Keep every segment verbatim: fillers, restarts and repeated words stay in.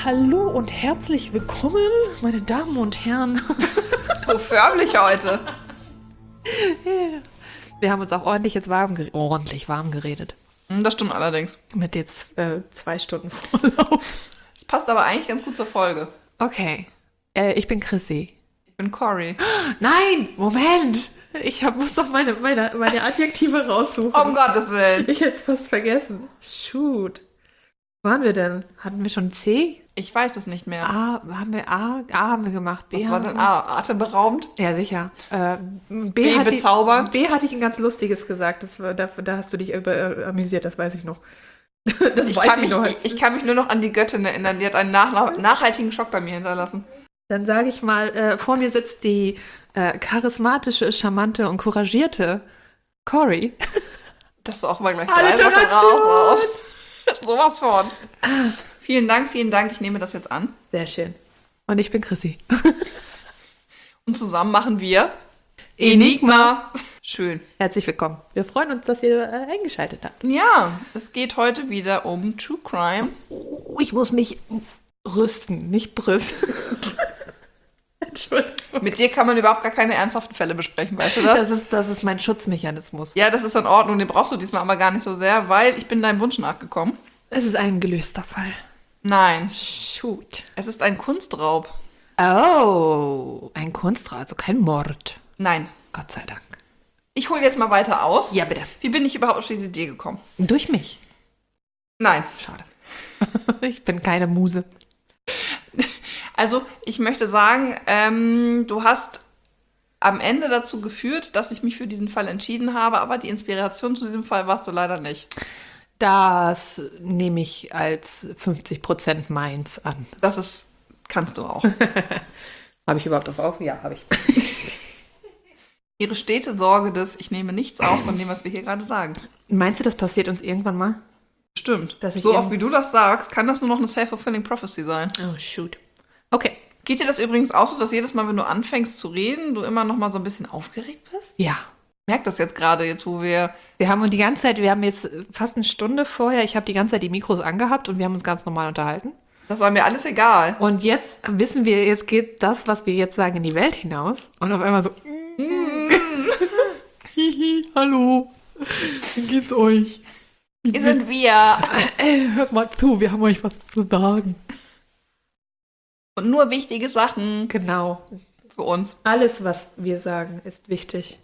Hallo und herzlich willkommen, meine Damen und Herren. So förmlich heute. Yeah. Wir haben uns auch ordentlich jetzt warm, gere- ordentlich warm geredet. Das stimmt allerdings. Mit jetzt äh, zwei Stunden Vorlauf. Das passt aber eigentlich ganz gut zur Folge. Okay, äh, ich bin Chrissy. Ich bin Cory. Nein, Moment. Ich hab, muss doch meine, meine, meine Adjektive raussuchen. Um Gottes Willen. Ich hätte es fast vergessen. Shoot. Wo waren wir denn? Hatten wir schon C? Ich weiß es nicht mehr. A, haben wir A? A haben wir gemacht. B Was haben war wir denn gemacht. A? Atemberaubend? Ja, sicher. Äh, B, B hatte, bezaubernd? B hatte ich ein ganz lustiges gesagt. Das war, da, da hast du dich über, äh, amüsiert, das weiß ich noch. Das Ich weiß kann, ich mich, noch. ich, ich kann mich nur noch an die Göttin erinnern. Die hat einen nach, nachhaltigen Schock bei mir hinterlassen. Dann sage ich mal, äh, vor mir sitzt die äh, charismatische, charmante und couragierte Cory. Das ist auch mal gleich Alliteration! drei Wochen raus. Aus. Sowas von. Vielen Dank, vielen Dank. Ich nehme das jetzt an. Sehr schön. Und ich bin Chrissy. Und zusammen machen wir Enigma. Schön. Herzlich willkommen. Wir freuen uns, dass ihr äh, eingeschaltet habt. Ja, es geht heute wieder um True Crime. Oh, ich muss mich rüsten, nicht brüsten. Entschuldigung. Mit dir kann man überhaupt gar keine ernsthaften Fälle besprechen, weißt du das? Das ist, das ist mein Schutzmechanismus. Ja, das ist in Ordnung. Den brauchst du diesmal aber gar nicht so sehr, weil ich bin deinem Wunsch nachgekommen. Es ist ein gelöster Fall. Nein, Shoot. es ist ein Kunstraub. Oh, ein Kunstraub, also kein Mord. Nein. Gott sei Dank. Ich hole jetzt mal weiter aus. Ja, bitte. Wie bin ich überhaupt auf diese Idee gekommen? Durch mich. Nein. Schade. Ich bin keine Muse. Also, ich möchte sagen, ähm, du hast am Ende dazu geführt, dass ich mich für diesen Fall entschieden habe, aber die Inspiration zu diesem Fall warst du leider nicht. Das nehme ich als fünfzig Prozent meins an. Das ist, kannst du auch. Habe ich überhaupt auf auf? Ja, habe ich. Ihre stete Sorge des, ich nehme nichts auf von dem, was wir hier gerade sagen. Meinst du, das passiert uns irgendwann mal? Stimmt. Dass ich So eben- oft wie du das sagst, kann das nur noch eine self-fulfilling prophecy sein. Oh, shoot. Okay. Geht dir das übrigens auch so, dass jedes Mal, wenn du anfängst zu reden, du immer noch mal so ein bisschen aufgeregt bist? Ja. Ich merke das jetzt gerade, jetzt wo wir... Wir haben uns die ganze Zeit, wir haben jetzt fast eine Stunde vorher, ich habe die ganze Zeit die Mikros angehabt und wir haben uns ganz normal unterhalten. Das war mir alles egal. Und jetzt wissen wir, jetzt geht das, was wir jetzt sagen, in die Welt hinaus. Und auf einmal so, hihi, hallo, wie geht's euch? Hier sind wir. Ey, hört mal zu, wir haben euch was zu sagen. Und nur wichtige Sachen Genau. für uns. Alles, was wir sagen, ist wichtig.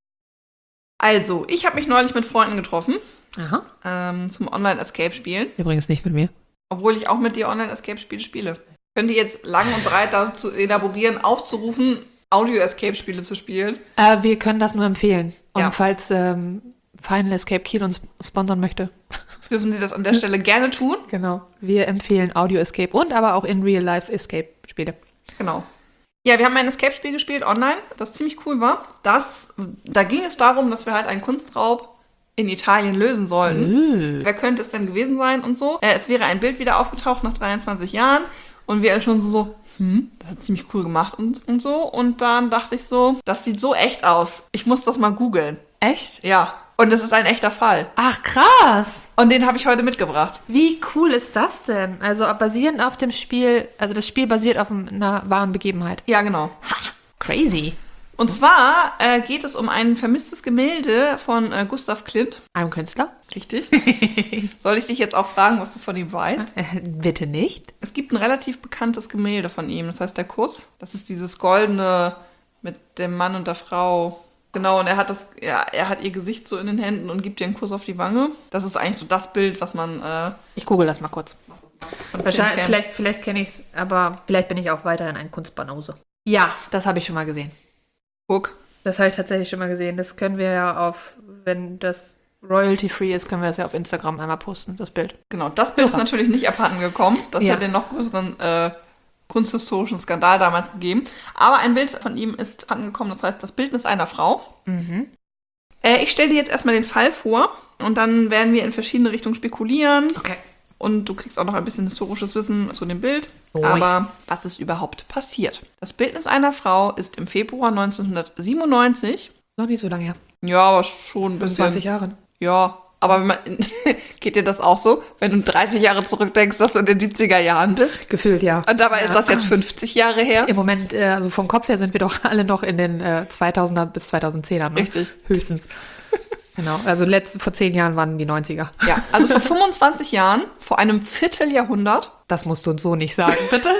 Also, ich habe mich neulich mit Freunden getroffen Aha. ähm, zum Online-Escape-Spielen. Übrigens nicht mit mir. Obwohl ich auch mit dir Online-Escape-Spiele spiele. Könnt ihr jetzt lang und breit dazu elaborieren, aufzurufen, Audio-Escape-Spiele zu spielen? Äh, wir können das nur empfehlen. Und Ja. falls ähm, Final Escape Kiel uns sponsern möchte. Dürfen Sie das an der Stelle gerne tun? Genau. Wir empfehlen Audio Escape und aber auch in Real Life Escape Spiele. Genau. Ja, wir haben ein Escape-Spiel gespielt online, das ziemlich cool war. Das, da ging es darum, dass wir halt einen Kunstraub in Italien lösen sollten. Äh. Wer könnte es denn gewesen sein und so. Äh, es wäre ein Bild wieder aufgetaucht nach dreiundzwanzig Jahren und wir alle schon so, hm, das ist ziemlich cool gemacht und, und so. Und dann dachte ich so, das sieht so echt aus. Ich muss das mal googeln. Echt? Ja, und es ist ein echter Fall. Ach, krass. Und den habe ich heute mitgebracht. Wie cool ist das denn? Also basierend auf dem Spiel, also das Spiel basiert auf einer wahren Begebenheit. Ja, genau. Ha, crazy. Und zwar äh, geht es um ein vermisstes Gemälde von äh, Gustav Klimt. Einem Künstler? Richtig. Soll ich dich jetzt auch fragen, was du von ihm weißt? Äh, bitte nicht. Es gibt ein relativ bekanntes Gemälde von ihm, das heißt der Kuss. Das ist dieses goldene mit dem Mann und der Frau. Genau, und er hat das, ja, er hat ihr Gesicht so in den Händen und gibt ihr einen Kuss auf die Wange. Das ist eigentlich so das Bild, was man äh, Ich google das mal kurz. von Klimt Wahrscheinlich, kennt. vielleicht vielleicht kenne ich es, aber vielleicht bin ich auch weiterhin ein Kunstbanause. Ja, das habe ich schon mal gesehen. Guck. Das habe ich tatsächlich schon mal gesehen. Das können wir ja auf, wenn das royalty-free ist, können wir das ja auf Instagram einmal posten, das Bild. Genau, das Bild ist Irre. natürlich nicht abhanden gekommen. Das Ja. hat den noch größeren äh, kunsthistorischen Skandal damals gegeben. Aber ein Bild von ihm ist angekommen, das heißt das Bildnis einer Frau. Mhm. Äh, ich stelle dir jetzt erstmal den Fall vor und dann werden wir in verschiedene Richtungen spekulieren. Okay. Und du kriegst auch noch ein bisschen historisches Wissen zu dem Bild. Nice. Aber was ist überhaupt passiert? Das Bildnis einer Frau ist im Februar neunzehnhundertsiebenundneunzig. Noch nicht so lange her. Ja, aber schon ein bisschen. fünfundzwanzig Jahre. Ja, Aber wenn man, geht dir das auch so, wenn du dreißig Jahre zurückdenkst, dass du in den siebziger Jahren bist? Gefühlt, ja. Und dabei ja. ist das jetzt fünfzig Jahre her. Im Moment, äh, also vom Kopf her sind wir doch alle noch in den äh, zweitausender bis zweitausendzehner. Ne? Richtig. Höchstens. Genau, also letzt, vor zehn Jahren waren die neunziger. Ja, also vor fünfundzwanzig Jahren, vor einem Vierteljahrhundert. Das musst du uns so nicht sagen, bitte.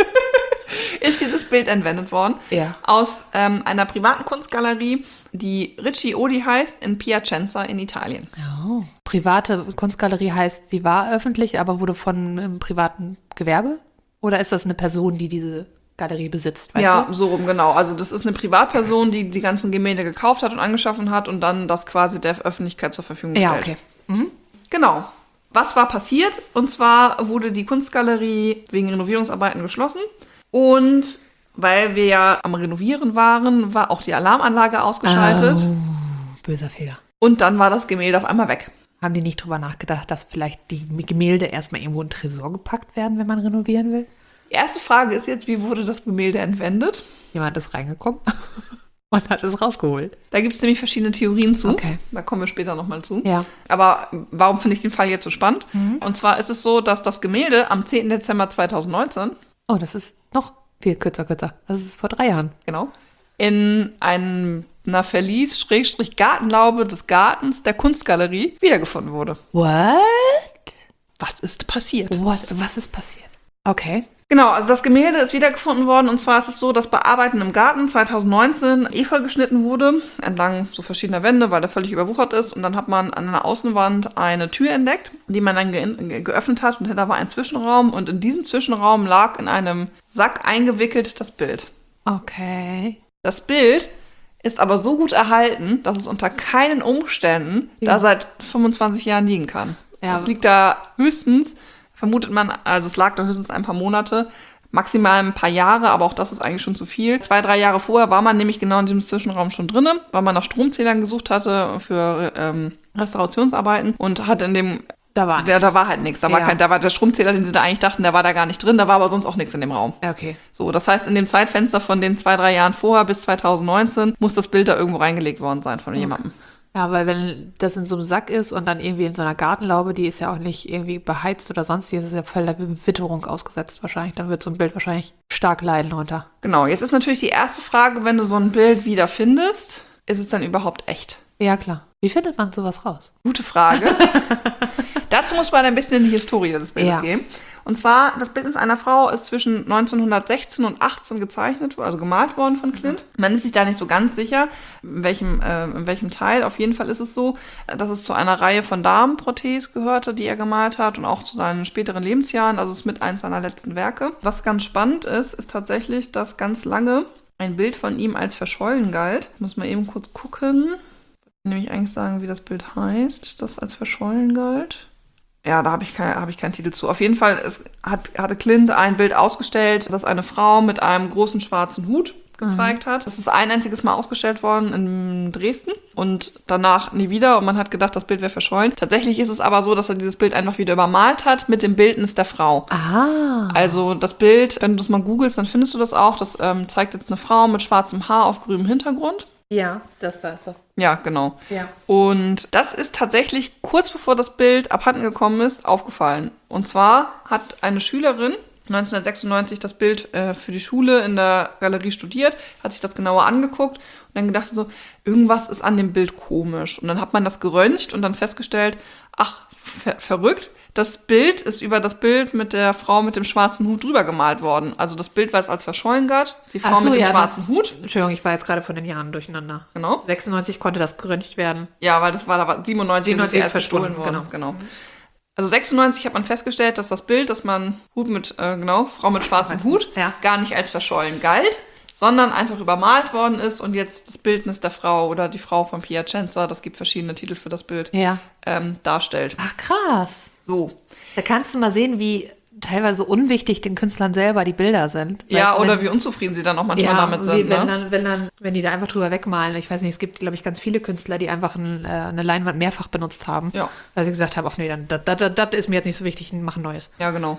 Ist dieses Bild entwendet worden. Ja. Aus ähm, einer privaten Kunstgalerie, die Ricci Odi heißt, in Piacenza in Italien. Oh. Private Kunstgalerie heißt, sie war öffentlich, aber wurde von einem privaten Gewerbe? Oder ist das eine Person, die diese Galerie besitzt? Weißt Ja, du? so rum, genau. Also das ist eine Privatperson, die die ganzen Gemälde gekauft hat und angeschaffen hat und dann das quasi der Öffentlichkeit zur Verfügung stellt. Ja, okay. Mhm. Genau. Was war passiert? Und zwar wurde die Kunstgalerie wegen Renovierungsarbeiten geschlossen. Und weil wir ja am Renovieren waren, war auch die Alarmanlage ausgeschaltet. Oh, böser Fehler. Und dann war das Gemälde auf einmal weg. Haben die nicht drüber nachgedacht, dass vielleicht die Gemälde erstmal irgendwo in den Tresor gepackt werden, wenn man renovieren will? Die erste Frage ist jetzt, wie wurde das Gemälde entwendet? Jemand ist reingekommen und hat es rausgeholt. Da gibt es nämlich verschiedene Theorien zu. Okay. Da kommen wir später nochmal zu. Ja. Aber warum finde ich den Fall jetzt so spannend? Mhm. Und zwar ist es so, dass das Gemälde am zehnten Dezember zweitausendneunzehn, Oh, das ist noch viel kürzer, kürzer. Das ist vor drei Jahren. genau, in einem, einer Verlies-Gartenlaube des Gartens der Kunstgalerie wiedergefunden wurde. What? Was ist passiert? What? Was ist passiert? Okay. Genau, also das Gemälde ist wiedergefunden worden und zwar ist es so, dass bei Arbeiten im Garten zweitausendneunzehn Efeu geschnitten wurde, entlang so verschiedener Wände, weil der völlig überwuchert ist und dann hat man an einer Außenwand eine Tür entdeckt, die man dann ge ge geöffnet hat und da war ein Zwischenraum und in diesem Zwischenraum lag in einem Sack eingewickelt das Bild. Okay. Das Bild ist aber so gut erhalten, dass es unter keinen Umständen Ja. da seit fünfundzwanzig Jahren liegen kann. Ja. Es liegt da höchstens, vermutet man, also es lag da höchstens ein paar Monate, maximal ein paar Jahre, aber auch das ist eigentlich schon zu viel. Zwei, drei Jahre vorher war man nämlich genau in diesem Zwischenraum schon drin, weil man nach Stromzählern gesucht hatte für ähm, Restaurationsarbeiten und hatte in dem, Da war der, da war halt nichts. Da war Ja. kein, da war der Stromzähler, den sie da eigentlich dachten, der war da gar nicht drin, da war aber sonst auch nichts in dem Raum. Okay. So, das heißt, in dem Zeitfenster von den zwei, drei Jahren vorher bis zweitausendneunzehn muss das Bild da irgendwo reingelegt worden sein von jemandem. Ja, weil wenn das in so einem Sack ist und dann irgendwie in so einer Gartenlaube, die ist ja auch nicht irgendwie beheizt oder sonstiges, ist ja voll der Witterung ausgesetzt wahrscheinlich. Dann wird so ein Bild wahrscheinlich stark leiden drunter. Genau, jetzt ist natürlich die erste Frage, wenn du so ein Bild wieder findest, ist es dann überhaupt echt? Ja, klar. Wie findet man sowas raus? Gute Frage. Dazu muss man ein bisschen in die Historie des Bildes Ja. gehen. Und zwar, das Bild einer Frau ist zwischen neunzehnhundertsechzehn und achtzehn gezeichnet, also gemalt worden von Klimt. Man ist sich da nicht so ganz sicher, in welchem, äh, in welchem Teil. Auf jeden Fall ist es so, dass es zu einer Reihe von Damenporträts gehörte, die er gemalt hat und auch zu seinen späteren Lebensjahren. Also es ist mit eins seiner letzten Werke. Was ganz spannend ist, ist tatsächlich, dass ganz lange ein Bild von ihm als verschollen galt. Ich muss mal eben kurz gucken. Nämlich eigentlich sagen, wie das Bild heißt, das als verschollen galt. Ja, da habe ich, kein, hab ich keinen Titel zu. Auf jeden Fall es hat, hatte Klimt ein Bild ausgestellt, das eine Frau mit einem großen schwarzen Hut gezeigt hat. Das ist ein einziges Mal ausgestellt worden in Dresden und danach nie wieder. Und man hat gedacht, das Bild wäre verschollen. Tatsächlich ist es aber so, dass er dieses Bild einfach wieder übermalt hat mit dem Bildnis der Frau. Ah. Also das Bild, wenn du das mal googelst, dann findest du das auch. Das ähm, zeigt jetzt eine Frau mit schwarzem Haar auf grünem Hintergrund. Ja, das da ist das. Ja, genau. Ja. Und das ist tatsächlich kurz bevor das Bild abhanden gekommen ist, aufgefallen. Und zwar hat eine Schülerin neunzehnhundertsechsundneunzig das Bild äh, für die Schule in der Galerie studiert, hat sich das genauer angeguckt und dann gedacht so, irgendwas ist an dem Bild komisch. Und dann hat man das geröntgt und dann festgestellt, ach, ver- verrückt, das Bild ist über das Bild mit der Frau mit dem schwarzen Hut drüber gemalt worden. Also das Bild, was als verschollen galt, die Frau Ach so, mit dem ja, schwarzen das- Hut. Entschuldigung, ich war jetzt gerade von den Jahren durcheinander. Genau. sechsundneunzig konnte das geröntgt werden. Ja, weil das war da war siebenundneunzig, siebenundneunzig ist es ist erst gestohlen verschwunden, worden. Genau. Also sechsundneunzig hat man festgestellt, dass das Bild, dass man Hut mit, äh, genau, Frau mit schwarzem Hut, Ja. gar nicht als verschollen galt, sondern einfach übermalt worden ist und jetzt das Bildnis der Frau oder die Frau von Piacenza, das gibt verschiedene Titel für das Bild, Ja. ähm, darstellt. Ach, krass. So. Da kannst du mal sehen, wie teilweise unwichtig den Künstlern selber die Bilder sind. Ja, Weißt du, oder wenn- wie unzufrieden sie dann auch manchmal ja, damit wie, sind. wenn, Ne? dann, wenn, dann, wenn die da einfach drüber wegmalen. Ich weiß nicht, es gibt, glaube ich, ganz viele Künstler, die einfach ein, äh, eine Leinwand mehrfach benutzt haben. Ja. Weil sie gesagt haben, ach nee, dann, das, das, das ist mir jetzt nicht so wichtig, mach ein neues. Ja, genau.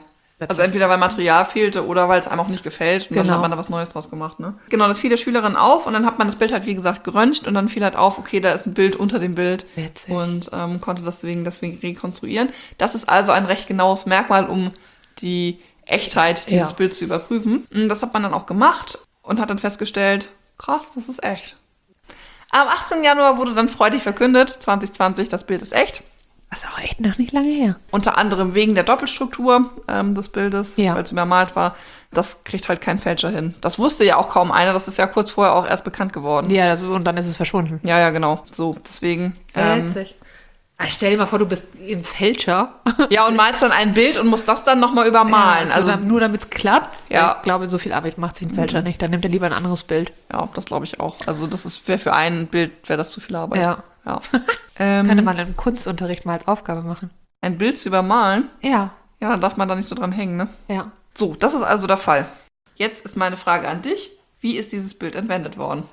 Also entweder weil Material fehlte oder weil es einem auch nicht gefällt und Genau. dann hat man da was Neues draus gemacht, ne? Genau, das fiel der Schülerin auf und dann hat man das Bild halt, wie gesagt, geröntgt und dann fiel halt auf, okay, da ist ein Bild unter dem Bild. Witzig. Und ähm, konnte deswegen, deswegen rekonstruieren. Das ist also ein recht genaues Merkmal, um die Echtheit dieses Ja. Bilds zu überprüfen. Und das hat man dann auch gemacht und hat dann festgestellt, krass, das ist echt. Am achtzehnten Januar wurde dann freudig verkündet, zwanzig zwanzig, das Bild ist echt. Das ist auch echt noch nicht lange her. Unter anderem wegen der Doppelstruktur ähm, des Bildes, Ja. weil es übermalt war. Das kriegt halt kein Fälscher hin. Das wusste ja auch kaum einer. Das ist ja kurz vorher auch erst bekannt geworden. Ja, das, und dann ist es verschwunden. Ja, ja, genau. So, deswegen. Ähm, Witzig. Ah, stell dir mal vor, du bist ein Fälscher. ja, und malst dann ein Bild und musst das dann nochmal übermalen. Ja, also, also nur damit es klappt. Ja. Ich glaube, so viel Arbeit macht sich ein Fälscher nicht. Dann nimmt er lieber ein anderes Bild. ja, das glaube ich auch. Also, das ist wäre für ein Bild wäre das zu viel Arbeit. Ja. ja. ähm, Könnte man im Kunstunterricht mal als Aufgabe machen. ein Bild zu übermalen, Ja, ja, dann darf man da nicht so dran hängen, ne? ja. So, das ist also der Fall. Jetzt ist meine Frage an dich. Wie ist dieses Bild entwendet worden?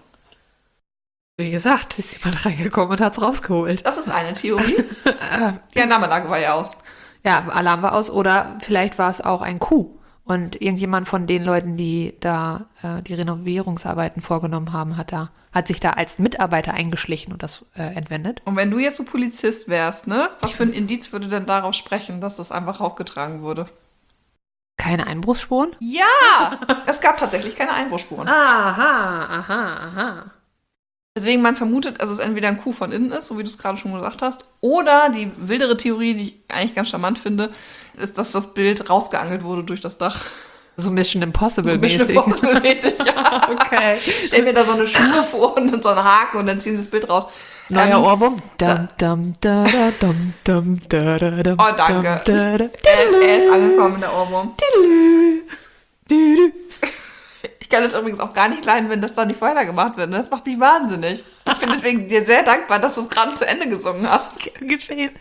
Wie gesagt, ist jemand reingekommen und hat es rausgeholt. Das ist eine Theorie. Äh, Die Annahmelage war ja aus. ja, Alarm war aus. Oder vielleicht war es auch ein Coup. Und irgendjemand von den Leuten, die da äh, die Renovierungsarbeiten vorgenommen haben, hat da hat sich da als Mitarbeiter eingeschlichen und das äh, entwendet. Und wenn du jetzt so Polizist wärst, ne? Was für ein Indiz würde denn darauf sprechen, dass das einfach rausgetragen wurde? Keine Einbruchsspuren? Ja! Es gab tatsächlich keine Einbruchsspuren. Aha, aha, aha. Deswegen man vermutet, dass es entweder ein Coup von innen ist, so wie du es gerade schon gesagt hast, oder die wildere Theorie, die ich eigentlich ganz charmant finde, ist, dass das Bild rausgeangelt wurde durch das Dach. So Mission Impossible So Mission mäßig. Impossible-mäßig, ja. Okay. Stell mir da so eine Schnur vor und so einen Haken und dann ziehen sie das Bild raus. Neuer Ähm, Ohrwurm. Dum, dum, da, da, dum, dum, da, da, dum, Oh, danke. dum, da, da. Er, er ist angekommen, der Ohrwurm. Du, du. Ich kann es übrigens auch gar nicht leiden, wenn das dann nicht weitergemacht wird. Das macht mich wahnsinnig. Ich bin deswegen dir sehr dankbar, dass du es gerade zu Ende gesungen hast. Geschehen.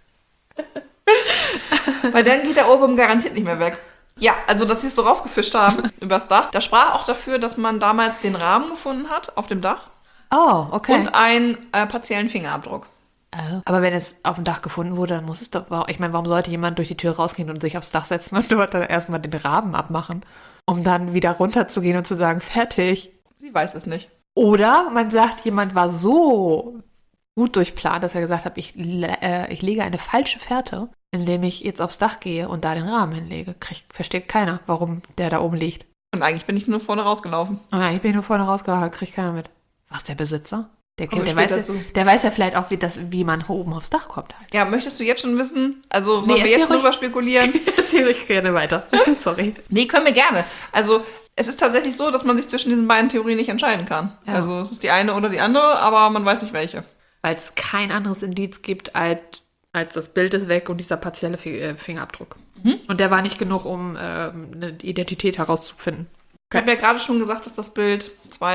Weil dann geht der Ohrwurm garantiert nicht mehr weg. Ja, also dass sie es so rausgefischt haben übers Dach. Das sprach auch dafür, dass man damals den Rahmen gefunden hat auf dem Dach Oh, okay. und einen äh, partiellen Fingerabdruck. Oh. Aber wenn es auf dem Dach gefunden wurde, dann muss es doch. Ich meine, warum sollte jemand durch die Tür rausgehen und sich aufs Dach setzen und dort dann erstmal den Rahmen abmachen, um dann wieder runterzugehen und zu sagen, fertig? Sie weiß es nicht. Oder man sagt, jemand war so gut durchplant, dass er gesagt hat, ich, le- äh, ich lege eine falsche Fährte, indem ich jetzt aufs Dach gehe und da den Rahmen hinlege. Kriegt, versteht keiner, warum der da oben liegt. Und eigentlich bin ich nur vorne rausgelaufen. Und eigentlich bin ich nur vorne rausgehauen, kriegt keiner mit. Was, der Besitzer? Der, Kommen kennt, wir der, weiß später ja, zu. der weiß ja vielleicht auch, wie, das, wie man oben aufs Dach kommt halt. Ja, möchtest du jetzt schon wissen? Also Nee, sollen wir jetzt erzähl schon ruhig. drüber spekulieren? Erzähl ich gerne weiter. Sorry. Nee, können wir gerne. Also es ist tatsächlich so, dass man sich zwischen diesen beiden Theorien nicht entscheiden kann. Ja. Also es ist die eine oder die andere, aber man weiß nicht welche. Weil es kein anderes Indiz gibt, als, als das Bild ist weg und dieser partielle Fi- äh, Fingerabdruck. Mhm. Und der war nicht genug, um ähm, eine Identität herauszufinden. Ich habe ja gerade schon gesagt, dass das Bild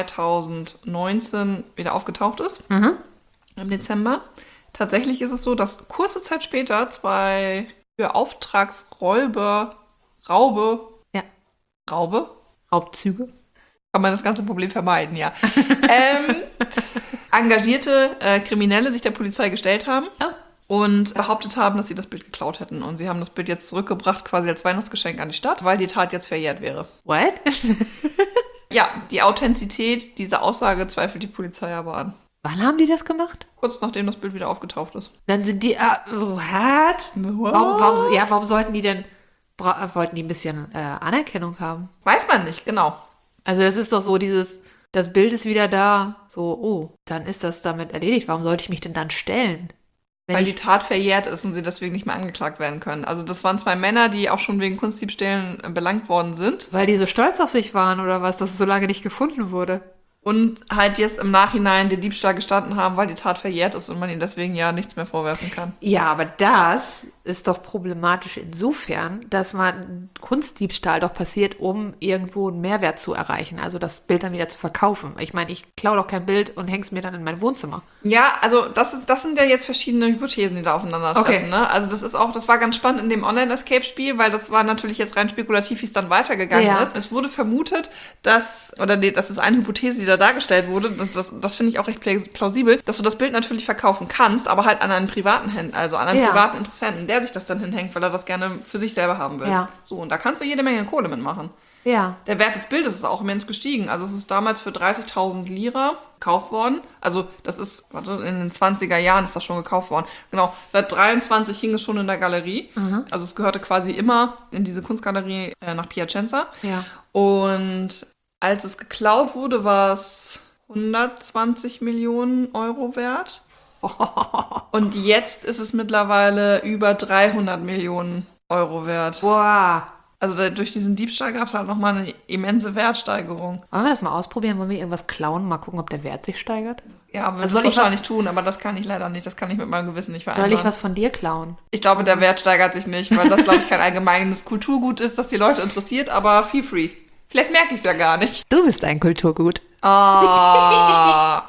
zweitausendneunzehn wieder aufgetaucht ist, Mhm. im Dezember. Tatsächlich ist es so, dass kurze Zeit später zwei für Auftragsräuber, Raube, Ja. Raube, Raubzüge. kann man das ganze Problem vermeiden, ja. ähm, engagierte äh, Kriminelle sich der Polizei gestellt haben Oh. und behauptet haben, dass sie das Bild geklaut hätten. Und sie haben das Bild jetzt zurückgebracht, quasi als Weihnachtsgeschenk an die Stadt, weil die Tat jetzt verjährt wäre. What? Ja, die Authentizität dieser Aussage zweifelt die Polizei aber an. Wann haben die das gemacht? Kurz nachdem das Bild wieder aufgetaucht ist. Dann sind die. Ah, what? Warum, warum, ja, warum sollten die denn. Bra wollten die ein bisschen äh, Anerkennung haben? Weiß man nicht, genau. Also, es ist doch so, dieses. Das Bild ist wieder da. So, oh, dann ist das damit erledigt. Warum sollte ich mich denn dann stellen? Wenn Weil ich, die Tat verjährt ist und sie deswegen nicht mehr angeklagt werden können. Also das waren zwei Männer, die auch schon wegen Kunstdiebstählen äh, belangt worden sind. weil die so stolz auf sich waren oder was, dass es so lange nicht gefunden wurde. Und halt jetzt im Nachhinein den Diebstahl gestanden haben, weil die Tat verjährt ist und man ihnen deswegen ja nichts mehr vorwerfen kann. Ja, aber das ist doch problematisch insofern, dass man Kunstdiebstahl doch passiert, um irgendwo einen Mehrwert zu erreichen. Also das Bild dann wieder zu verkaufen. Ich meine, ich klaue doch kein Bild und hänge es mir dann in mein Wohnzimmer. Ja, also das, ist, das sind ja jetzt verschiedene Hypothesen, die da aufeinandertreffen. Okay. Ne? Also das ist auch, das war ganz spannend in dem Online-Escape-Spiel, weil das war natürlich jetzt rein spekulativ, wie es dann weitergegangen Ja. ist. Es wurde vermutet, dass, oder nee, das ist eine Hypothese, die da dargestellt wurde, das, das, das finde ich auch recht plausibel, dass du das Bild natürlich verkaufen kannst, aber halt an einen privaten Händler, also an einen Ja. privaten Interessenten. Der er sich das dann hinhängt, weil er das gerne für sich selber haben will. Ja. So, und da kannst du jede Menge Kohle mitmachen. Ja. Der Wert des Bildes ist auch immens gestiegen. Also es ist damals für dreißigtausend Lira gekauft worden. Also das ist, warte, in den zwanziger Jahren ist das schon gekauft worden. Genau, seit dreiundzwanzig hing es schon in der Galerie. Mhm. Also es gehörte quasi immer in diese Kunstgalerie äh, nach Piacenza. Ja. Und als es geklaut wurde, war es hundertzwanzig Millionen Euro wert. Und jetzt ist es mittlerweile über dreihundert Millionen Euro wert. Boah. Also da, durch diesen Diebstahl gab es halt nochmal eine immense Wertsteigerung. Wollen wir das mal ausprobieren? Wollen wir irgendwas klauen? Mal gucken, ob der Wert sich steigert? Ja, wir Also soll soll ich wahrscheinlich was- tun, aber das kann ich leider nicht. Das kann ich mit meinem Gewissen nicht vereinbaren. Soll ich was von dir klauen? Ich glaube, der Wert steigert sich nicht, weil das, glaube ich, kein allgemeines Kulturgut ist, das die Leute interessiert, aber feel free. Vielleicht merke ich es ja gar nicht. Du bist ein Kulturgut. Ah.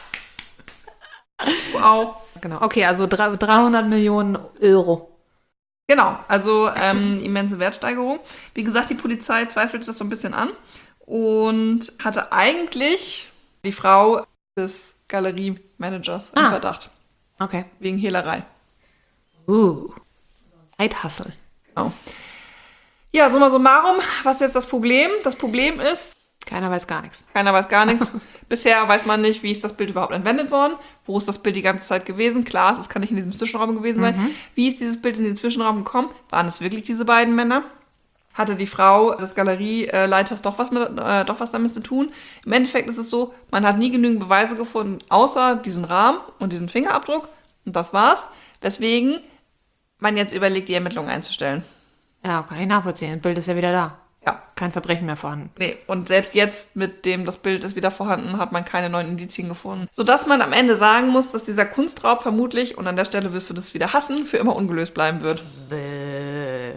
Du auch. Genau. Okay, also drei- dreihundert Millionen Euro. Genau, also ähm, immense Wertsteigerung. Wie gesagt, die Polizei zweifelte das so ein bisschen an und hatte eigentlich die Frau des Galeriemanagers im Ah. Verdacht. Okay. Wegen Hehlerei. Uh. Zeithassel. Genau. Ja, summa summarum, was ist jetzt das Problem? Das Problem ist, Keiner weiß gar nichts. keiner weiß gar nichts. Bisher weiß man nicht, wie ist das Bild überhaupt entwendet worden. Wo ist das Bild die ganze Zeit gewesen? Klar, es kann nicht in diesem Zwischenraum gewesen sein. Wie ist dieses Bild in den Zwischenraum gekommen? Waren es wirklich diese beiden Männer? Hatte die Frau des Galerieleiters doch was, mit, äh, doch was damit zu tun? Im Endeffekt ist es so, man hat nie genügend Beweise gefunden, außer diesen Rahmen und diesen Fingerabdruck. Und das war's. Weswegen man jetzt überlegt, die Ermittlungen einzustellen. Ja, kann ich nachvollziehen. Das Bild ist ja wieder da. Ja. Kein Verbrechen mehr vorhanden. Nee, und selbst jetzt, mit dem das Bild ist wieder vorhanden, hat man keine neuen Indizien gefunden. Sodass man am Ende sagen muss, dass dieser Kunstraub vermutlich, und an der Stelle wirst du das wieder hassen, für immer ungelöst bleiben wird. Bäh.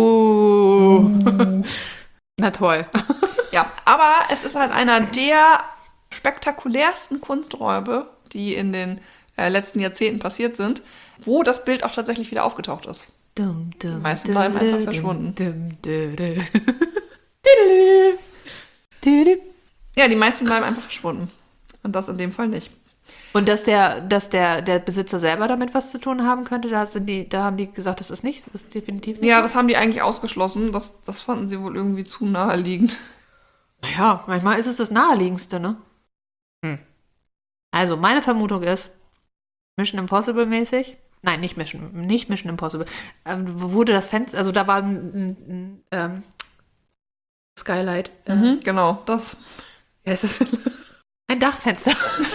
Buh. Na toll. Ja, aber es ist halt einer der spektakulärsten Kunsträube, die in den äh, letzten Jahrzehnten passiert sind, wo das Bild auch tatsächlich wieder aufgetaucht ist. Dum, dum, Die meisten dum, bleiben einfach dum, verschwunden. dum, dum, dum. Diddle. Diddle. Ja, die meisten bleiben einfach verschwunden. Und das in dem Fall nicht. Und dass der, dass der, der Besitzer selber damit was zu tun haben könnte, da, sind die, da haben die gesagt, das ist nicht, das ist definitiv nicht. Ja, so. das haben die eigentlich ausgeschlossen. Das, das fanden sie wohl irgendwie zu naheliegend. Naja, manchmal ist es das Naheliegendste, ne? Hm. Also, meine Vermutung ist, Mission Impossible mäßig, nein, nicht Mission, nicht Mission Impossible, ähm, wurde das Fenster, also da war ein, ein, ein ähm, Skylight. Äh, Mhm, genau, das. ja, es ist ein Dachfenster.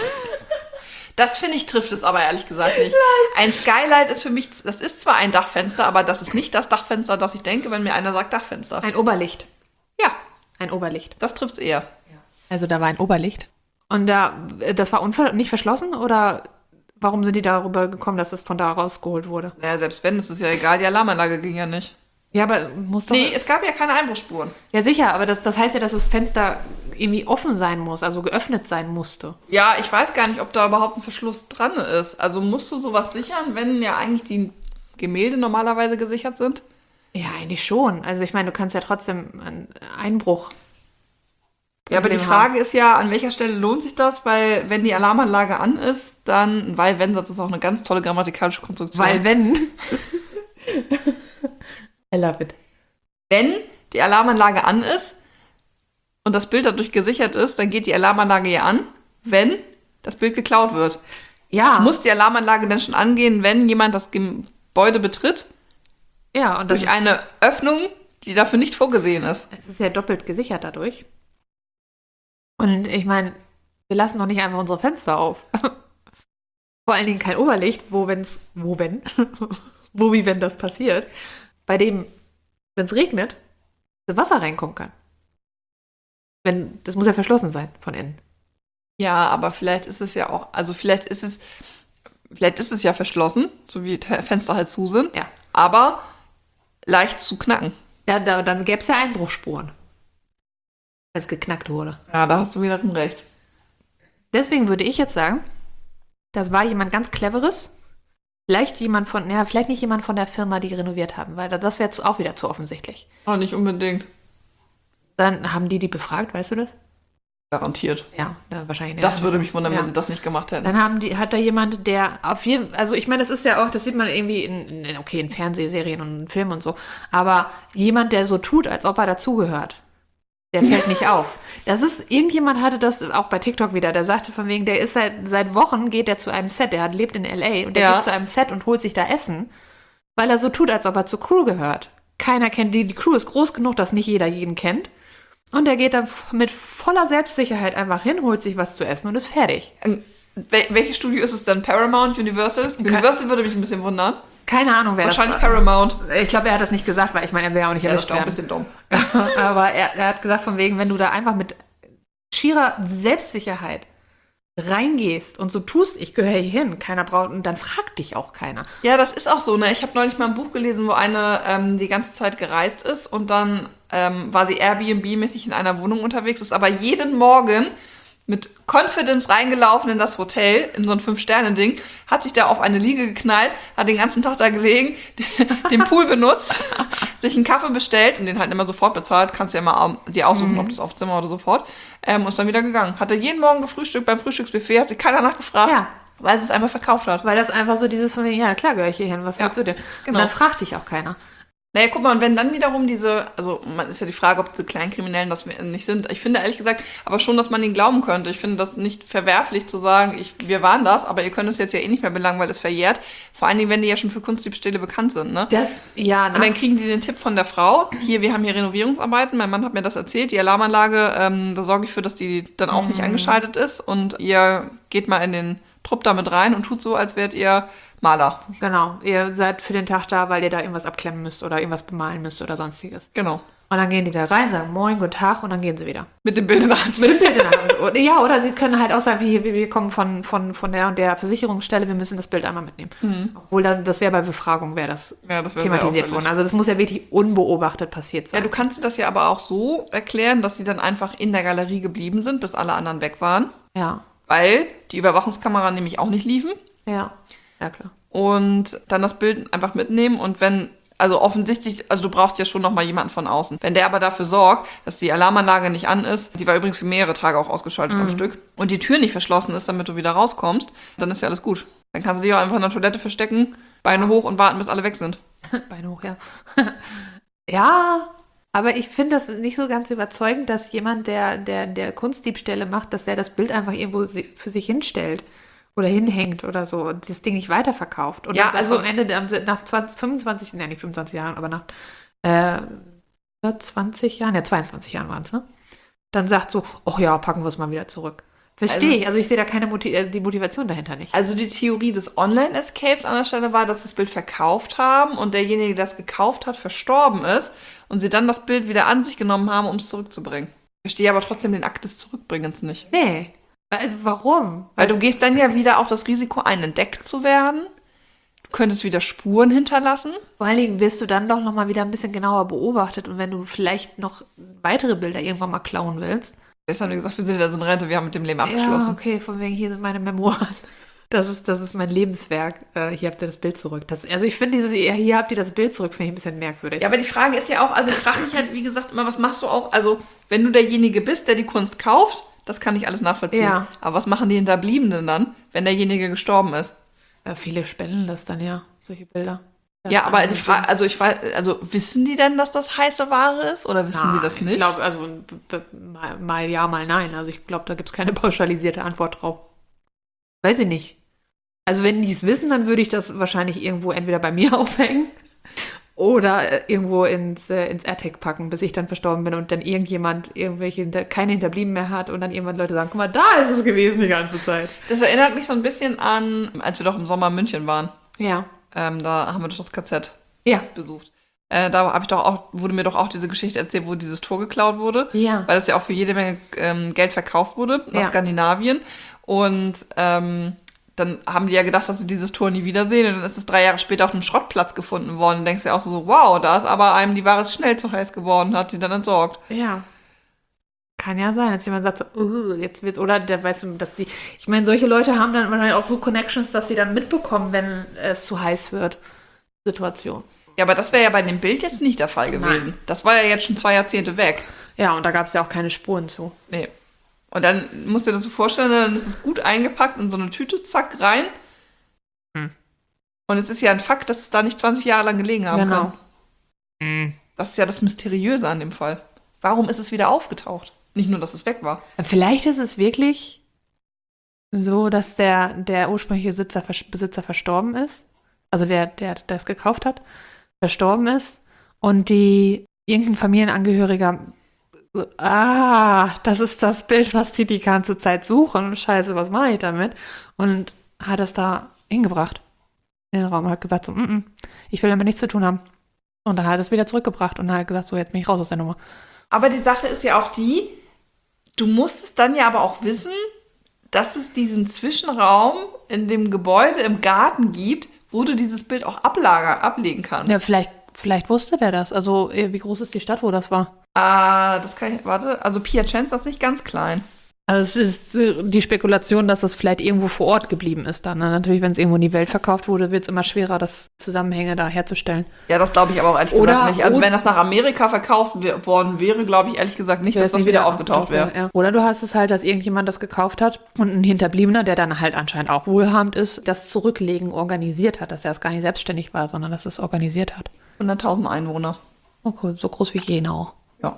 Das finde ich trifft es aber ehrlich gesagt nicht. Ein Skylight ist für mich, das ist zwar ein Dachfenster, aber das ist nicht das Dachfenster, das ich denke, wenn mir einer sagt Dachfenster. Ein Oberlicht. Ja, Ein Oberlicht. das trifft es eher. Also da war ein Oberlicht. Und da, das war unver nicht verschlossen oder warum sind die darüber gekommen, dass das von da rausgeholt wurde? Naja, selbst wenn, ist es ja egal, die Alarmanlage ging ja nicht. Ja, aber muss doch. Nee, es gab ja keine Einbruchsspuren. Ja, sicher, aber das, das heißt ja, dass das Fenster irgendwie offen sein muss, also geöffnet sein musste. Ja, ich weiß gar nicht, ob da überhaupt ein Verschluss dran ist. Also musst du sowas sichern, wenn ja eigentlich die Gemälde normalerweise gesichert sind? Ja, eigentlich schon. Also ich meine, du kannst ja trotzdem einen Einbruch. Ja, aber die Problem Frage ist ja, an welcher Stelle lohnt sich das? Weil wenn die Alarmanlage an ist, dann, weil wenn, das ist auch eine ganz tolle grammatikalische Konstruktion. Weil wenn. I love it. Wenn die Alarmanlage an ist und das Bild dadurch gesichert ist, dann geht die Alarmanlage ja an, wenn das Bild geklaut wird. Ja. Muss die Alarmanlage denn schon angehen, wenn jemand das Gebäude betritt, Ja, und das durch ist, eine Öffnung, die dafür nicht vorgesehen ist? es ist ja doppelt gesichert dadurch. Und ich meine, wir lassen doch nicht einfach unsere Fenster auf. Vor allen Dingen kein Oberlicht, wo wenn's, wo wenn, wo wie wenn das passiert, bei dem, wenn es regnet, das Wasser reinkommen kann. Wenn, das muss ja verschlossen sein von innen. Ja, aber vielleicht ist es ja auch, also vielleicht ist es, vielleicht ist es ja verschlossen, so wie die Fenster halt zu sind, Ja. aber leicht zu knacken. Ja, da, dann gäbe es ja Einbruchsspuren, wenn es geknackt wurde. Ja, da hast du wiederum recht. Deswegen würde ich jetzt sagen, das war jemand ganz Cleveres. Vielleicht jemand von, ja, vielleicht nicht jemand von der Firma, die renoviert haben, weil das wäre auch wieder zu offensichtlich. Auch nicht unbedingt. Dann haben die die befragt, weißt du das? Garantiert. Ja, da wahrscheinlich. Das würde mich wundern, ja. wenn sie das nicht gemacht hätten. Dann haben die, hat da jemand, der auf jeden also ich meine, das ist ja auch, das sieht man irgendwie in, in okay, in Fernsehserien und in Filmen und so, aber jemand, der so tut, als ob er dazugehört, der fällt nicht auf. Das ist, irgendjemand hatte das auch bei TikTok wieder, der sagte von wegen, der ist seit, seit Wochen, geht er zu einem Set, der hat, lebt in L A und der Ja. geht zu einem Set und holt sich da Essen, weil er so tut, als ob er zur Crew gehört. Keiner kennt die, die Crew ist groß genug, dass nicht jeder jeden kennt. Und er geht dann mit voller Selbstsicherheit einfach hin, holt sich was zu essen und ist fertig. Ähm, wel- welches Studio ist es denn? Paramount, Universal? Universal würde mich ein bisschen wundern. Keine Ahnung, wer Wahrscheinlich das war. Paramount. Ich glaube, er hat das nicht gesagt, weil ich meine, er wäre auch nicht Ja, das erwischt wäre auch ein werden. bisschen dumm. Aber er, er hat gesagt, von wegen, wenn du da einfach mit schierer Selbstsicherheit reingehst und so tust, ich gehöre hier hin, keiner braucht, und dann fragt dich auch keiner. Ja, das ist auch so, ne? Ich habe neulich mal ein Buch gelesen, wo eine ähm, die ganze Zeit gereist ist und dann ähm, war sie Airbnb-mäßig in einer Wohnung unterwegs, ist aber jeden Morgen mit Confidence reingelaufen in das Hotel, in so ein Fünf-Sterne-Ding, hat sich da auf eine Liege geknallt, hat den ganzen Tag da gelegen, den Pool benutzt, sich einen Kaffee bestellt und den halt immer sofort bezahlt, kannst ja immer dir aussuchen, Mhm. ob du es auf Zimmer oder sofort, ähm, und ist dann wieder gegangen. Hatte jeden Morgen gefrühstückt beim Frühstücksbuffet, hat sich keiner nachgefragt, Ja. weil sie es einfach verkauft hat. Weil das einfach so dieses von wegen, ja, klar gehöre ich hier hin, was Ja, willst du denn? genau. Und dann fragt dich auch keiner. Naja, guck mal, und wenn dann wiederum diese, also man ist ja die Frage, ob diese Kleinkriminellen das nicht sind. Ich finde ehrlich gesagt, aber schon, dass man ihnen glauben könnte. Ich finde das nicht verwerflich zu sagen, ich, wir waren das, aber ihr könnt es jetzt ja eh nicht mehr belangen, weil es verjährt. Vor allen Dingen, wenn die ja schon für Kunstdiebstähle bekannt sind, ne? Das, ja, Und dann kriegen die den Tipp von der Frau, hier, wir haben hier Renovierungsarbeiten, mein Mann hat mir das erzählt, die Alarmanlage, ähm, da sorge ich für, dass die dann auch nicht angeschaltet ist und ihr geht mal in den Trupp damit rein und tut so, als wärt ihr Maler. Genau, ihr seid für den Tag da, weil ihr da irgendwas abklemmen müsst oder irgendwas bemalen müsst oder sonstiges. Genau. Und dann gehen die da rein, sagen Moin, guten Tag und dann gehen sie wieder. Mit dem Bild in der Hand. Mit dem Bild in der Hand. Und- Ja, oder sie können halt auch sagen, wir, wir kommen von, von, von der und der Versicherungsstelle, wir müssen das Bild einmal mitnehmen. Obwohl, dann, das wäre bei Befragung, wäre das Ja, das wäre sehr thematisiert auffällig. worden. Also das muss ja wirklich unbeobachtet passiert Ja, sein. du kannst dir das ja aber auch so erklären, dass sie dann einfach in der Galerie geblieben sind, bis alle anderen weg waren, Ja, weil die Überwachungskamera nämlich auch nicht liefen ja, ja klar. und dann das Bild einfach mitnehmen und wenn, also offensichtlich, also du brauchst ja schon nochmal jemanden von außen. Wenn der aber dafür sorgt, dass die Alarmanlage nicht an ist, die war übrigens für mehrere Tage auch ausgeschaltet am Stück, und die Tür nicht verschlossen ist, damit du wieder rauskommst, dann ist ja alles gut. Dann kannst du dich auch einfach in der Toilette verstecken, Beine hoch und warten, bis alle weg sind. Beine hoch, ja. Ja, aber ich finde das nicht so ganz überzeugend, dass jemand, der, der, der Kunstdiebstähle macht, dass der das Bild einfach irgendwo si- für sich hinstellt oder hinhängt oder so und das Ding nicht weiterverkauft. Und Ja, dann sagt also- am Ende, der- nach zwanzig, fünfundzwanzig, nein, nicht fünfundzwanzig Jahren, aber nach äh, zwanzig Jahren, ja, zweiundzwanzig Jahren waren es, ne? Dann sagt so, ach ja, packen wir es mal wieder zurück. Verstehe Also- ich. Also ich sehe da keine Moti äh, die Motivation dahinter nicht. Also die Theorie des Online-Escapes an der Stelle war, dass sie das Bild verkauft haben und derjenige, der das gekauft hat, verstorben ist und sie dann das Bild wieder an sich genommen haben, um es zurückzubringen. Ich verstehe aber trotzdem den Akt des Zurückbringens nicht. Nee. Also warum? Weil du gehst dann ja wieder auch das Risiko ein, entdeckt zu werden. Du könntest wieder Spuren hinterlassen. Vor allen Dingen wirst du dann doch noch mal wieder ein bisschen genauer beobachtet und wenn du vielleicht noch weitere Bilder irgendwann mal klauen willst. Jetzt haben wir gesagt, wir sind jetzt in Rente, wir haben mit dem Leben Ja, abgeschlossen. okay, von wegen, hier sind meine Memoiren. Das ist, das ist mein Lebenswerk. Äh, hier habt ihr das Bild zurück. Das, also ich finde, dieses, ja, hier habt ihr das Bild zurück, finde ich ein bisschen merkwürdig. Ja, aber die Frage ist ja auch, also ich frage mich halt, wie gesagt, immer, was machst du auch, also wenn du derjenige bist, der die Kunst kauft, das kann ich alles nachvollziehen. Ja. Aber was machen die Hinterbliebenen dann, wenn derjenige gestorben ist? Äh, viele spenden das dann ja, solche Bilder. Ja, aber die Frage, also ich weiß, also wissen die denn, dass das heiße Ware ist oder wissen Nein, die das nicht? Ich glaube, also b- b- mal, mal ja, mal nein. Also ich glaube, da gibt es keine pauschalisierte Antwort drauf. Weiß ich nicht. Also wenn die es wissen, dann würde ich das wahrscheinlich irgendwo entweder bei mir aufhängen oder äh, irgendwo ins, äh, ins AirTag packen, bis ich dann verstorben bin und dann irgendjemand irgendwelche hinter, keine Hinterblieben mehr hat und dann irgendwann Leute sagen, guck mal, da ist es gewesen die ganze Zeit. Das erinnert mich so ein bisschen an, als wir doch im Sommer in München waren. Ja. Ähm, da haben wir doch das K Z Ja. besucht. Äh, da hab ich doch auch, wurde mir doch auch diese Geschichte erzählt, wo dieses Tor geklaut wurde. Ja. Weil das ja auch für jede Menge ähm, Geld verkauft wurde nach Ja. Skandinavien. Und ähm, dann haben die ja gedacht, dass sie dieses Tor nie wiedersehen. Und dann ist es drei Jahre später auf einem Schrottplatz gefunden worden. Und denkst dir auch so, wow, da ist aber einem die Ware schnell zu heiß geworden, hat sie dann entsorgt. Ja. Kann ja sein, dass jemand sagt, so, uh, jetzt wird's, oder der weißt du, dass die, ich meine, solche Leute haben dann wahrscheinlich auch so Connections, dass sie dann mitbekommen, wenn es zu heiß wird. Situation. Ja, aber das wäre ja bei dem Bild jetzt nicht der Fall gewesen. Nein. Das war ja jetzt schon zwei Jahrzehnte weg. Ja, und da gab es ja auch keine Spuren zu. Nee. Und dann musst du dir das so vorstellen, dann ist es gut eingepackt in so eine Tüte, zack, rein. Hm. Und es ist ja ein Fakt, dass es da nicht zwanzig Jahre lang gelegen haben Genau. kann. Hm. Das ist ja das Mysteriöse an dem Fall. Warum ist es wieder aufgetaucht? Nicht nur, dass es weg war. Vielleicht ist es wirklich so, dass der, der ursprüngliche Besitzer, Besitzer verstorben ist. Also der, der das gekauft hat, verstorben ist. Und die irgendein Familienangehöriger so, ah, das ist das Bild, was die die ganze Zeit suchen. Scheiße, was mache ich damit? Und hat es da hingebracht in den Raum und hat gesagt so, mm -mm, ich will damit nichts zu tun haben. Und dann hat er es wieder zurückgebracht und hat gesagt so, jetzt bin ich raus aus der Nummer. Aber die Sache ist ja auch die, du musst es dann ja aber auch wissen, dass es diesen Zwischenraum in dem Gebäude im Garten gibt, wo du dieses Bild auch ablager, ablegen kannst. Ja, vielleicht, vielleicht wusste der das. Also, wie groß ist die Stadt, wo das war? Ah, das kann ich, warte, also Piacenza ist nicht ganz klein. Also, es ist die Spekulation, dass das vielleicht irgendwo vor Ort geblieben ist dann. Ne? Natürlich, wenn es irgendwo in die Welt verkauft wurde, wird es immer schwerer, das Zusammenhänge da herzustellen. Ja, das glaube ich aber auch ehrlich Oder- gesagt nicht. Also oder- wenn das nach Amerika verkauft w- worden wäre, glaube ich ehrlich gesagt nicht, Wäre dass es das wieder aufgetaucht wäre. Ja. Oder du hast es halt, dass irgendjemand das gekauft hat und ein Hinterbliebener, der dann halt anscheinend auch wohlhabend ist, das Zurücklegen organisiert hat, dass er es gar nicht selbstständig war, sondern dass es organisiert hat. hunderttausend Einwohner. Okay, so groß wie Genau. Ja.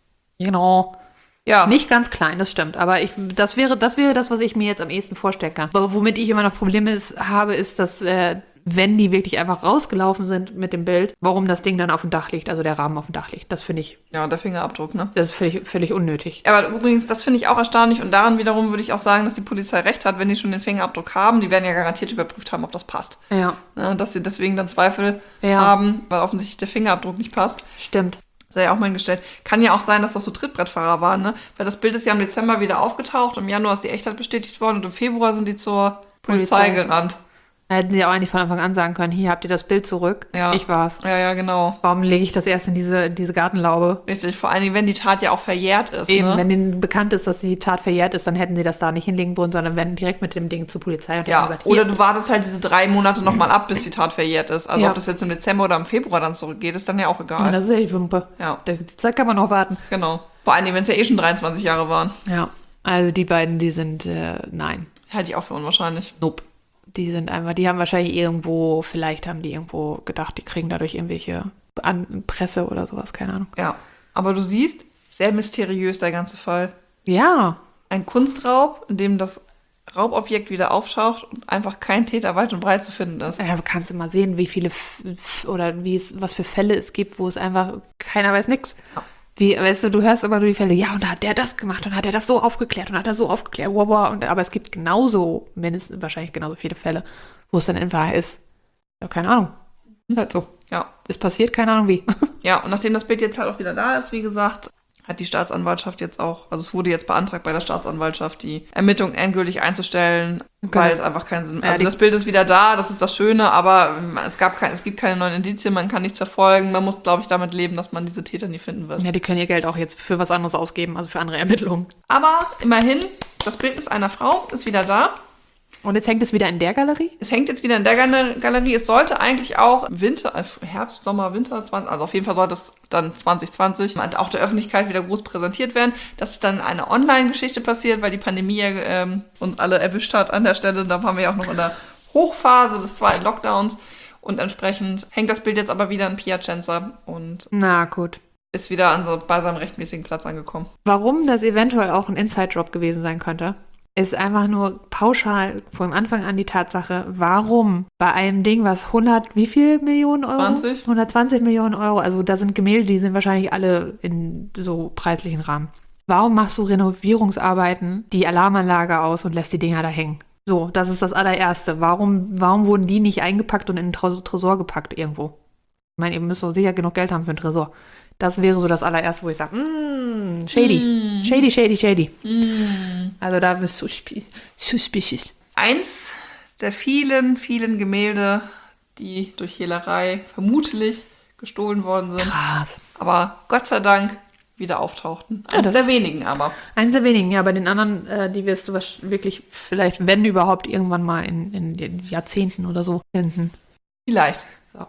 Genau. Ja. Nicht ganz klein, das stimmt. Aber ich, das, wäre, das wäre das, was ich mir jetzt am ehesten vorstellen kann. Aber womit ich immer noch Probleme ist, habe, ist, dass, äh, wenn die wirklich einfach rausgelaufen sind mit dem Bild, warum das Ding dann auf dem Dach liegt, also der Rahmen auf dem Dach liegt. Das finde ich, Ja, der Fingerabdruck, ne? das ist völlig, völlig unnötig. Aber übrigens, das finde ich auch erstaunlich und daran wiederum würde ich auch sagen, dass die Polizei recht hat, wenn die schon den Fingerabdruck haben, die werden ja garantiert überprüft haben, ob das passt. Ja, Ne, dass sie deswegen dann Zweifel Ja. haben, weil offensichtlich der Fingerabdruck nicht passt. stimmt. Sei ja auch mal gestellt. Kann ja auch sein, dass das so Trittbrettfahrer waren, ne? Weil das Bild ist ja im Dezember wieder aufgetaucht, im Januar ist die Echtheit bestätigt worden und im Februar sind die zur Polizei, Polizei. gerannt. Da hätten sie auch eigentlich von Anfang an sagen können, hier habt ihr das Bild zurück, Ja. ich war's. Ja, ja, genau. Warum lege ich das erst in diese, in diese Gartenlaube? Richtig, vor allen Dingen, wenn die Tat ja auch verjährt ist. Eben, ne? wenn denen bekannt ist, dass die Tat verjährt ist, dann hätten sie das da nicht hinlegen wollen, sondern wären direkt mit dem Ding zur Polizei und hätten Ja, gesagt, oder hier. du wartest halt diese drei Monate nochmal ab, bis die Tat verjährt ist. Also Ja. ob das jetzt im Dezember oder im Februar dann zurückgeht, ist dann ja auch Ja, egal. das ist ja die Wumpe. Ja, Die Zeit kann man noch warten. genau. Vor allen Dingen, wenn es ja eh schon dreiundzwanzig Jahre waren. Ja, also die beiden, die sind, äh, nein, Halte ich auch für unwahrscheinlich. nope. Die sind einfach, die haben wahrscheinlich irgendwo, vielleicht haben die irgendwo gedacht, die kriegen dadurch irgendwelche An Presse oder sowas, keine Ahnung. Ja, aber du siehst, sehr mysteriös der ganze Fall. Ja, Ein Kunstraub, in dem das Raubobjekt wieder auftaucht und einfach kein Täter weit und breit zu finden ist. ja, du kannst immer sehen, wie viele F F oder wie es, was für Fälle es gibt, wo es einfach, keiner weiß nix. Ja. Wie, weißt du, du hörst immer nur die Fälle, ja, und da hat der das gemacht und hat er das so aufgeklärt und hat er so aufgeklärt, wow, wow. Und, aber es gibt genauso, mindestens wahrscheinlich genauso viele Fälle, wo es dann in Wahrheit ist. Ja, keine Ahnung. Ist halt so. Ja. Ist passiert, keine Ahnung wie. Ja, und nachdem das Bild jetzt halt auch wieder da ist, wie gesagt, hat die Staatsanwaltschaft jetzt auch, also es wurde jetzt beantragt bei der Staatsanwaltschaft, die Ermittlung endgültig einzustellen, Okay, weil das- es einfach keinen Sinn. Ja, Also die- das Bild ist wieder da, das ist das Schöne, aber es gab kein, es gibt keine neuen Indizien, man kann nichts verfolgen, man muss, glaube ich, damit leben, dass man diese Täter nie finden wird. Ja, die können ihr Geld auch jetzt für was anderes ausgeben, also für andere Ermittlungen. Aber immerhin, das Bildnis einer Frau ist wieder da. Und jetzt hängt es wieder in der Galerie? Es hängt jetzt wieder in der Gal- Galerie. Es sollte eigentlich auch Winter, äh, Herbst, Sommer, Winter, zwanzig, also auf jeden Fall sollte es dann zwanzig zwanzig auch der Öffentlichkeit wieder groß präsentiert werden. Das ist dann eine Online-Geschichte passiert, weil die Pandemie ja, ähm, uns alle erwischt hat an der Stelle. Da waren wir ja auch noch in der Hochphase des zweiten Lockdowns. Und entsprechend hängt das Bild jetzt aber wieder in Piacenza und Na gut. ist wieder an so, bei seinem rechtmäßigen Platz angekommen. Warum das eventuell auch ein Inside-Drop gewesen sein könnte, ist einfach nur pauschal von Anfang an die Tatsache, warum bei einem Ding, was hundert, wie viel Millionen Euro? zwanzig. hundertzwanzig Millionen Euro, also da sind Gemälde, die sind wahrscheinlich alle in so preislichen Rahmen. Warum machst du Renovierungsarbeiten, die Alarmanlage aus und lässt die Dinger da hängen? So, das ist das allererste. Warum, warum wurden die nicht eingepackt und in den Tres- Tresor gepackt irgendwo? Ich meine, ihr müsst doch sicher genug Geld haben für einen Tresor. Das wäre so das allererste, wo ich sage, mmm, shady. Mm. Shady, shady, shady. Mm. Also da bist du suspi- suspicious. Eins der vielen, vielen Gemälde, die durch Hehlerei vermutlich gestohlen worden sind, Krass. aber Gott sei Dank wieder auftauchten. Ja, Eines das- der wenigen aber. Eins der wenigen, ja, bei den anderen, äh, die wirst du wahrsch- wirklich vielleicht, wenn überhaupt, irgendwann mal in, in den Jahrzehnten oder so finden. Vielleicht.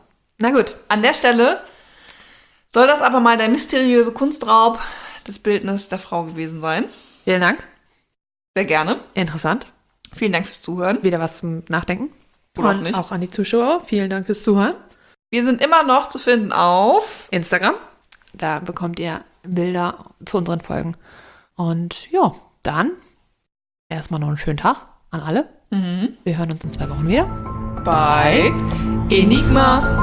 Na gut. An der Stelle soll das aber mal der mysteriöse Kunstraub des Bildnisses der Frau gewesen sein. Vielen Dank. Sehr gerne. Interessant. Vielen Dank fürs Zuhören. Wieder was zum Nachdenken. Oder auch Und nicht. auch an die Zuschauer. Vielen Dank fürs Zuhören. Wir sind immer noch zu finden auf Instagram. Da bekommt ihr Bilder zu unseren Folgen. Und ja, dann erstmal noch einen schönen Tag an alle. mhm. Wir hören uns in zwei Wochen wieder. bei Enigma